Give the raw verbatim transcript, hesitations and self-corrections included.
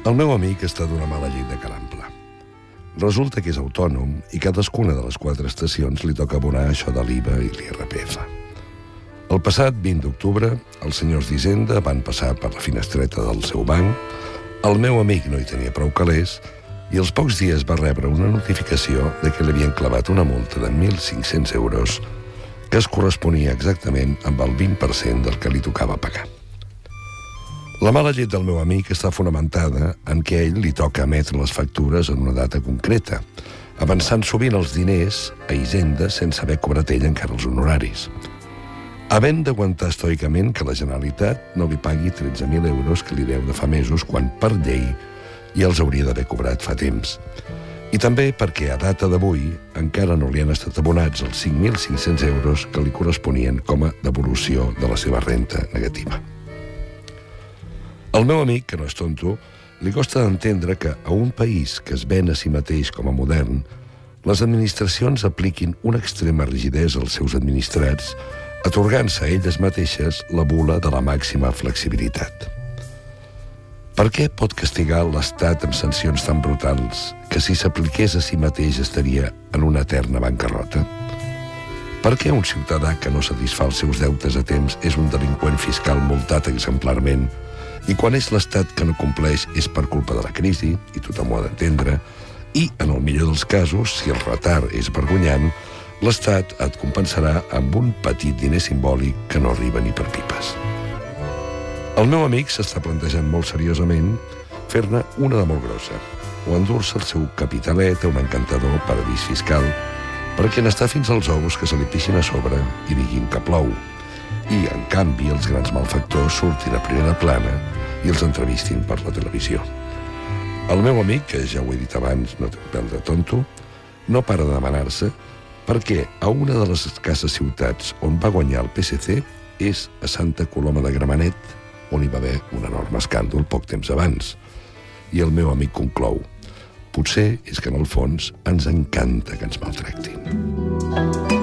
El meu amic està d'una mala llet de carample. Resulta que és autònom i cadascuna de les quatre estacions li toca abonar això de l'I V A i l'I R P F. El passat vint d'octubre, els senyors d'Hisenda van passar per la finestreta del seu banc, el meu amic no hi tenia prou calés i als pocs dies va rebre una notificació de que li havien clavat una multa de mil cinc-cents euros que es corresponia exactament amb el vint per cent del que li tocava pagar. La mala llet del meu amic està fonamentada en què a ell li toca emetre les factures en una data concreta, avançant sovint els diners a Hisenda sense haver cobrat ell encara els honoraris. Havent d'aguantar estoicament que la Generalitat no li pagui tretze mil euros que li deu de fa mesos quan, per llei, ja els hauria d'haver cobrat fa temps. I també perquè a data d'avui encara no li han estat abonats els cinc mil cinc-cents euros que li corresponien com a devolució de la seva renta negativa. Al meu amic, que no és tonto, li costa d'entendre que a un país que es ven a si mateix com a modern, les administracions apliquin una extrema rigidesa als seus administrats, atorgant-se a elles mateixes la bula de la màxima flexibilitat. Per què pot castigar l'Estat amb sancions tan brutals que si s'apliqués a si mateix estaria en una eterna bancarrota? Per què un ciutadà que no satisfà els seus deutes a temps és un delinqüent fiscal multat exemplarment i quan és l'Estat que no compleix és per culpa de la crisi, i tothom ho ha d'entendre, i, en el millor dels casos, si el retard és vergonyant, l'Estat et compensarà amb un petit diner simbòlic que no arriba ni per pipes. El meu amic s'està plantejant molt seriosament fer-ne una de molt grossa, o endur-se el seu capitalet a un encantador paradís fiscal perquè n'està fins als ous que se li pixin a sobre i diguin que plou, i, en canvi, els grans malfactors surtin a primera plana i els entrevistin per la televisió. El meu amic, que ja ho he dit abans, no té un pèl de tonto, no para de demanar-se per què a una de les escasses ciutats on va guanyar el P S C és a Santa Coloma de Gramenet, on hi va haver un enorme escàndol poc temps abans. I el meu amic conclou: potser és que en el fons ens encanta que ens maltractin.